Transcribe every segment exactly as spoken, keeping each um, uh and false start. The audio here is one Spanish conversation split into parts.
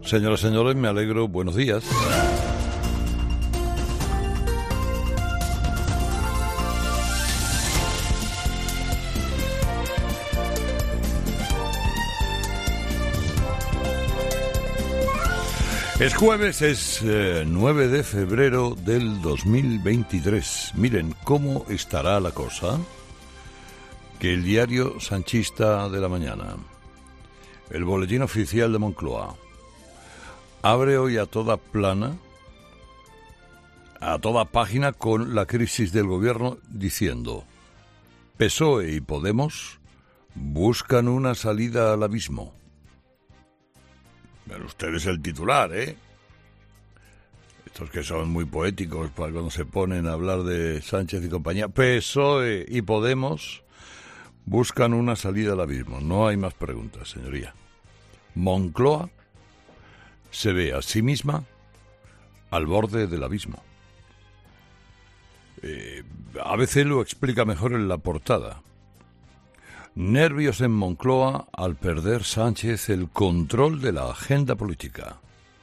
Señoras y señores, me alegro. Buenos días. Es jueves, es eh, nueve de febrero del dos mil veintitrés. Miren cómo estará la cosa. Que el diario sanchista de la mañana, el boletín oficial de Moncloa, abre hoy a toda plana, a toda página, con la crisis del gobierno diciendo: P S O E y Podemos buscan una salida al abismo. Pero ustedes el titular, ¿eh? Estos que son muy poéticos para cuando se ponen a hablar de Sánchez y compañía. P S O E y Podemos buscan una salida al abismo. No hay más preguntas, señoría. Moncloa se ve a sí misma al borde del abismo. Eh, A B C lo explica mejor en la portada. Nervios en Moncloa al perder Sánchez el control de la agenda política.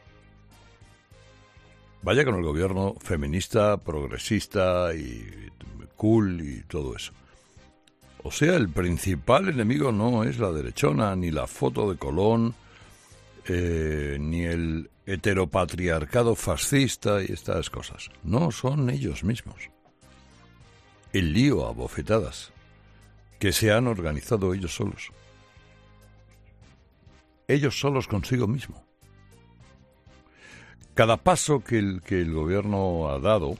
Vaya con el gobierno feminista, progresista y cool y todo eso. O sea, el principal enemigo no es la derechona, ni la foto de Colón, eh, ni el heteropatriarcado fascista y estas cosas. No, son ellos mismos. El lío a bofetadas que se han organizado ellos solos. Ellos solos consigo mismo. Cada paso que el, que el gobierno ha dado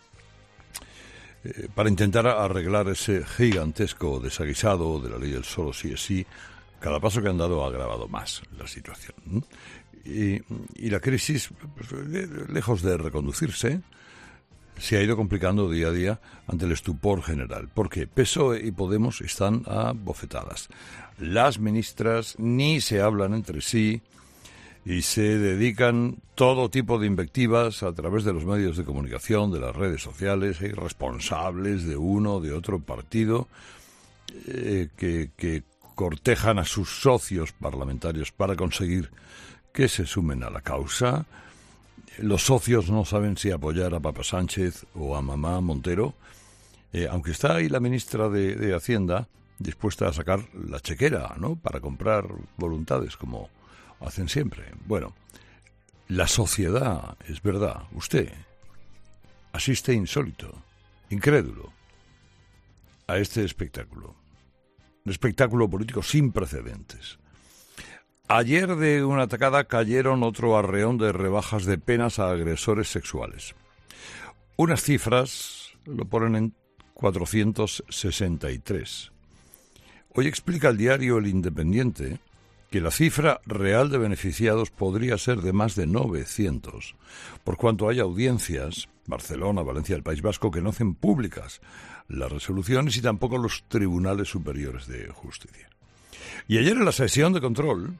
Eh, para intentar arreglar ese gigantesco desaguisado de la ley del solo sí es sí, cada paso que han dado ha agravado más la situación. Y, y la crisis, pues, lejos de reconducirse, se ha ido complicando día a día ante el estupor general. Porque P S O E y Podemos están a bofetadas. Las ministras ni se hablan entre sí y se dedican todo tipo de invectivas a través de los medios de comunicación, de las redes sociales. Hay responsables de uno o de otro partido eh, que, que cortejan a sus socios parlamentarios para conseguir que se sumen a la causa. Los socios no saben si apoyar a Papa Sánchez o a Mamá Montero, eh, aunque está ahí la ministra de, de Hacienda dispuesta a sacar la chequera, ¿no?, para comprar voluntades, como hacen siempre. Bueno, la sociedad, es verdad, usted asiste insólito, incrédulo, a este espectáculo. Un espectáculo político sin precedentes. Ayer de una atacada cayeron otro arreón de rebajas de penas a agresores sexuales. Unas cifras lo ponen en cuatrocientos sesenta y tres. Hoy explica el diario El Independiente que la cifra real de beneficiados podría ser de más de novecientos, por cuanto hay audiencias, Barcelona, Valencia, el País Vasco, que no hacen públicas las resoluciones y tampoco los tribunales superiores de justicia. Y ayer en la sesión de control,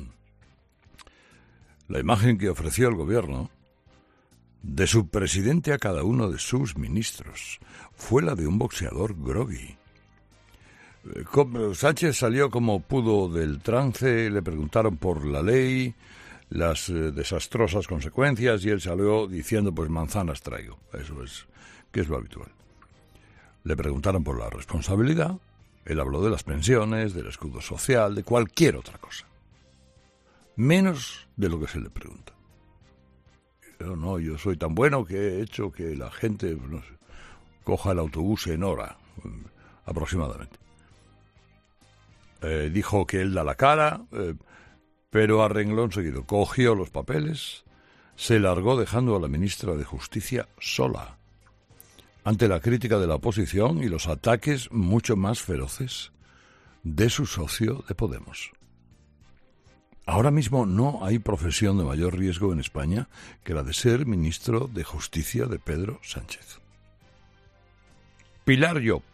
la imagen que ofreció el gobierno de su presidente a cada uno de sus ministros fue la de un boxeador groggy. Sánchez salió como pudo del trance, le preguntaron por la ley, las eh, desastrosas consecuencias, y él salió diciendo, pues manzanas traigo. Eso es, que es lo habitual. Le preguntaron por la responsabilidad, él habló de las pensiones, del escudo social, de cualquier otra cosa. Menos de lo que se le pregunta. Yo no, yo soy tan bueno que he hecho que la gente, no sé, coja el autobús en hora, aproximadamente. Eh, dijo que él da la cara, eh, pero a renglón seguido cogió los papeles, se largó dejando a la ministra de Justicia sola, ante la crítica de la oposición y los ataques mucho más feroces de su socio de Podemos. Ahora mismo no hay profesión de mayor riesgo en España que la de ser ministro de Justicia de Pedro Sánchez. Pilar Llop.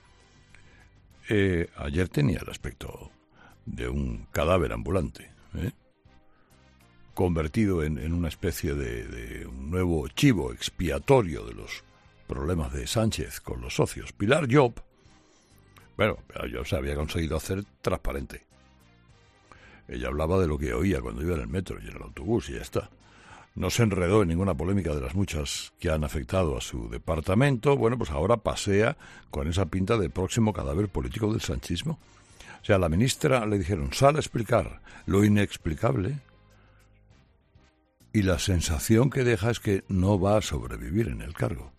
Eh, ayer tenía el aspecto de un cadáver ambulante, ¿eh? convertido en, en una especie de, de un nuevo chivo expiatorio de los problemas de Sánchez con los socios. Pilar Llop, bueno, Llop se había conseguido hacer transparente. Ella hablaba de lo que oía cuando iba en el metro y en el autobús y ya está. No se enredó en ninguna polémica de las muchas que han afectado a su departamento. Bueno, pues ahora pasea con esa pinta de próximo cadáver político del sanchismo. O sea, a la ministra le dijeron, sal a explicar lo inexplicable, y la sensación que deja es que no va a sobrevivir en el cargo.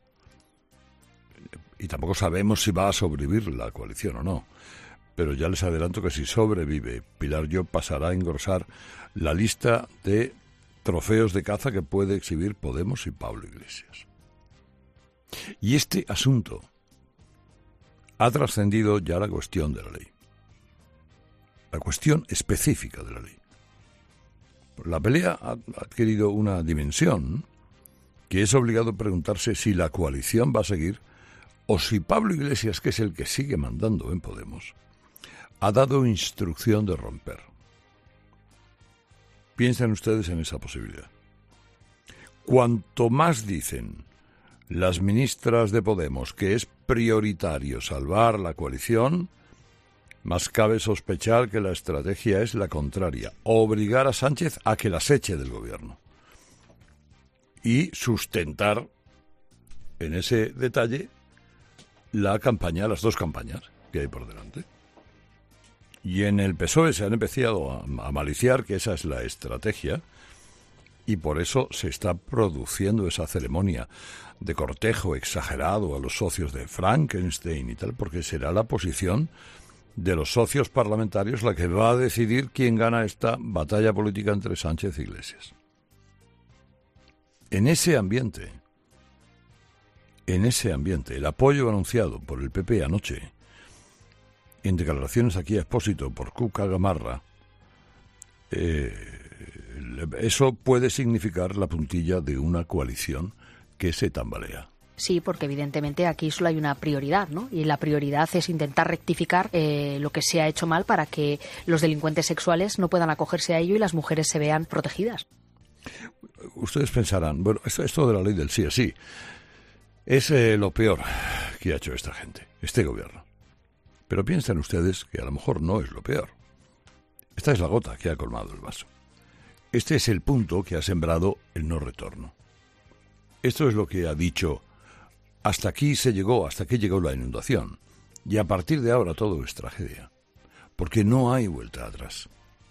Y tampoco sabemos si va a sobrevivir la coalición o no. Pero ya les adelanto que si sobrevive, Pilar Llop pasará a engrosar la lista de trofeos de caza que puede exhibir Podemos y Pablo Iglesias. Y este asunto ha trascendido ya la cuestión de la ley. La cuestión específica de la ley. La pelea ha adquirido una dimensión que es obligado preguntarse si la coalición va a seguir o si Pablo Iglesias, que es el que sigue mandando en Podemos, ha dado instrucción de romper. Piensen ustedes en esa posibilidad. Cuanto más dicen las ministras de Podemos que es prioritario salvar la coalición, más cabe sospechar que la estrategia es la contraria, obligar a Sánchez a que las eche del gobierno y sustentar en ese detalle la campaña, las dos campañas que hay por delante. Y en el P S O E se han empezado a, a maliciar que esa es la estrategia y por eso se está produciendo esa ceremonia de cortejo exagerado a los socios de Frankenstein y tal, porque será la posición de los socios parlamentarios la que va a decidir quién gana esta batalla política entre Sánchez e Iglesias. En ese ambiente, en ese ambiente, el apoyo anunciado por el P P anoche en declaraciones aquí a Expósito por Cuca Gamarra, eh, eso puede significar la puntilla de una coalición que se tambalea. Sí, porque evidentemente aquí solo hay una prioridad, ¿no? Y la prioridad es intentar rectificar eh, lo que se ha hecho mal para que los delincuentes sexuales no puedan acogerse a ello y las mujeres se vean protegidas. Ustedes pensarán, bueno, esto, esto de la ley del sí es sí, es eh, lo peor que ha hecho esta gente, este gobierno. Pero piensen ustedes que a lo mejor no es lo peor. Esta es la gota que ha colmado el vaso. Este es el punto que ha sembrado el no retorno. Esto es lo que ha dicho, hasta aquí se llegó, hasta aquí llegó la inundación. Y a partir de ahora todo es tragedia. Porque no hay vuelta atrás.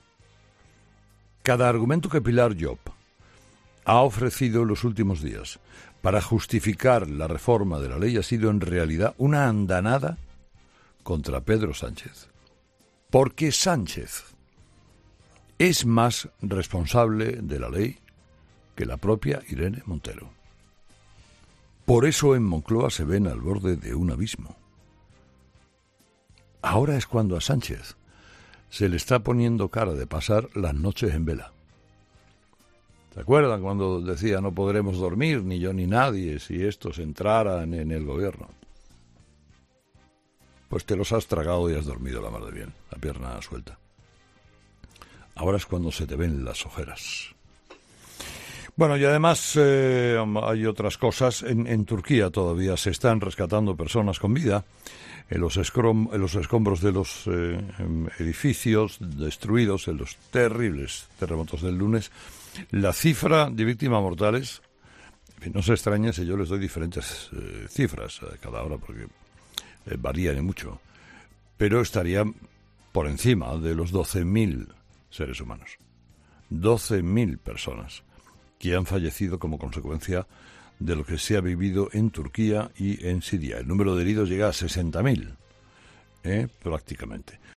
Cada argumento que Pilar Llop ha ofrecido en los últimos días para justificar la reforma de la ley ha sido en realidad una andanada contra Pedro Sánchez. Porque Sánchez es más responsable de la ley que la propia Irene Montero. Por eso en Moncloa se ven al borde de un abismo. Ahora es cuando a Sánchez se le está poniendo cara de pasar las noches en vela. ¿Se acuerdan cuando decía no podremos dormir, ni yo ni nadie, si estos entraran en el gobierno? Pues te los has tragado y has dormido la mar de bien, la pierna suelta. Ahora es cuando se te ven las ojeras. Bueno, y además eh, hay otras cosas. En, en Turquía todavía se están rescatando personas con vida en los, escrom, en los escombros de los eh, edificios destruidos en los terribles terremotos del lunes. La cifra de víctimas mortales, en fin, no se extrañen si yo les doy diferentes eh, cifras a cada hora, porque eh, varían y mucho, pero estaría por encima de los doce mil seres humanos. doce mil personas que han fallecido como consecuencia de lo que se ha vivido en Turquía y en Siria. El número de heridos llega a sesenta mil, eh, prácticamente.